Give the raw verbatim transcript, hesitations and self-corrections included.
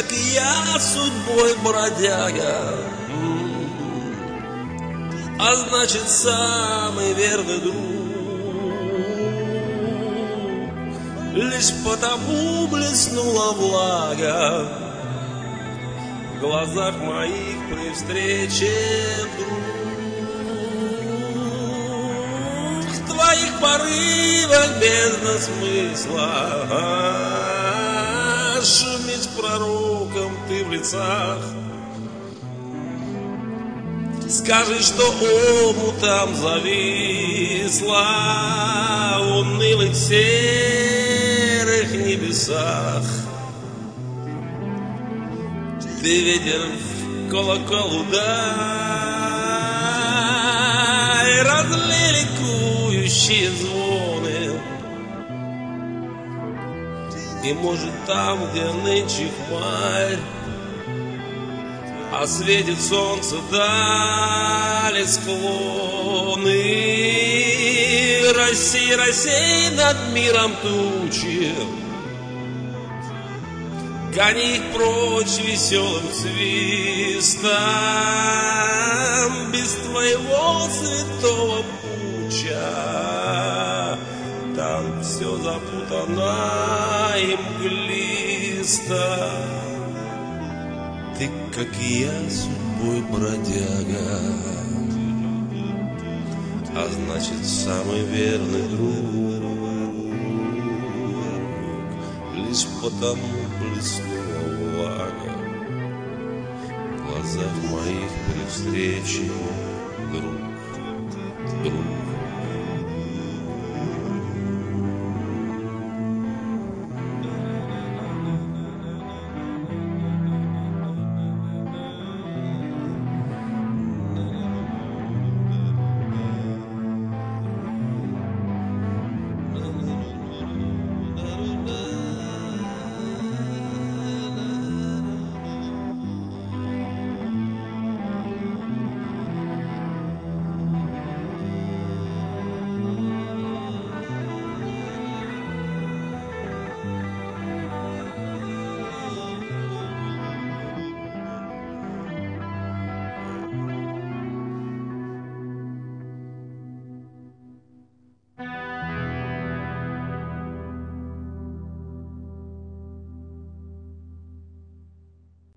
как и я, судьбой бродяга, а значит, самый верный друг. Лишь потому блеснула влага в глазах моих при встрече вдруг. В твоих порывах бездна смысла, шуметь пророком ты в лицах. Скажи, что омутом зависла в унылых серых небесах. Ты ветер в колокол удай, разлей ликующие звоны. И может там, где нынче хмарь, а светит солнце, дали склоны. Рассей, рассей над миром тучи, гони их прочь веселым свистом. Без твоего святого пуча там все запутано и мглисто. Ты, как и я, судьбой бродяга, а значит, самый верный друг. Лишь потому блеснула влага в глазах моих при встрече